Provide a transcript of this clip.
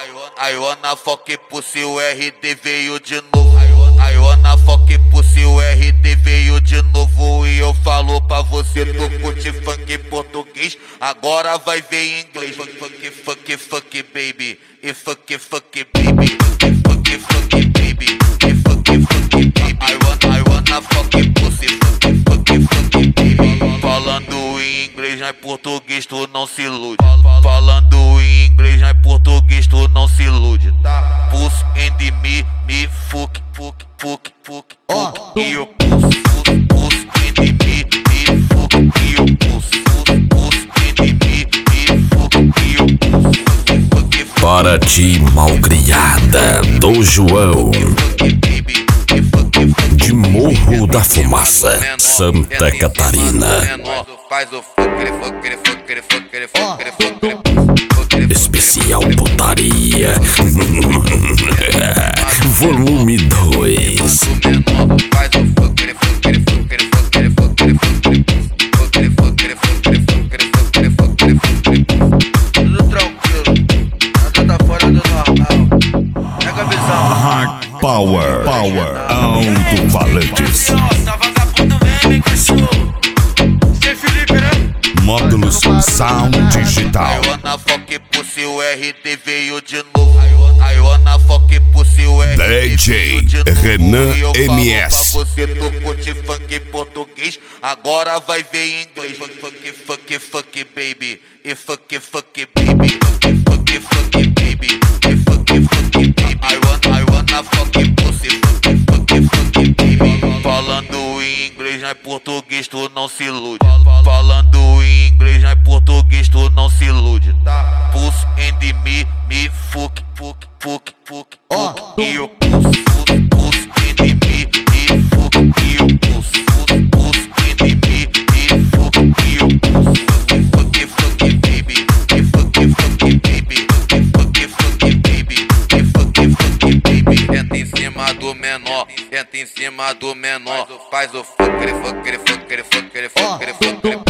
I wanna fuck pussy, o RD veio de novo. I wanna fuck pussy, o RD veio de novo. E eu falo pra você, tu curte funk português, agora vai ver em inglês. Fuck, fuck, fuck, baby. E fuck, fuck, baby. Fuck, fuck, baby. E fuck, fuck, baby. I wanna fuck pussy, fuck, fuck, fuck, baby. Falando em inglês, não é português, tu não se ilude. Falando em inglês, não é português, tu não se ilude, tá? Pussy and me, fuck, fuck, fuck, fuck, fuck. E eu pussy and me, fuck. E eu pussy and me, fuck. E eu pussy. Para ti, malcriada do João, de Morro da Fumaça, Santa Catarina. Especial putaria Volume 2. Tudo tranquilo, nada tá fora do normal. Pega a visão. Power Alto-Falantes. Módulos Sound Digital. I wanna fuck pussy, o RD veio de novo. I wanna fuck pussy, o RD DJ veio de novo. Renan E eu falo MS. pra você, tu curte funk português, agora vai ver em inglês. Fuck, fuck, fuck, baby. E fuck, fuck, baby. Fuck, fuck, baby. E fuck, fuck, baby. I wanna fuck pussy, fuck, fuck, fuck, baby. Falando em inglês, não é português, tu não se ilude. Falando em inglês, não é português, tu não se ilude, tá? Pussy and me, fuck, fuck, fuck, fuck, fuck. E eu pussy and me, fuck. E eu pussy and me, fuck. E eu pussy. Fuck, fuck, baby. E fuck, fuck, baby. E fuck, fuck, baby. E fuck, fuck, baby. Entra em cima do menor, entra em cima do menor. Faz o fuck, fuck, fuck, fuck, fuck, fuck.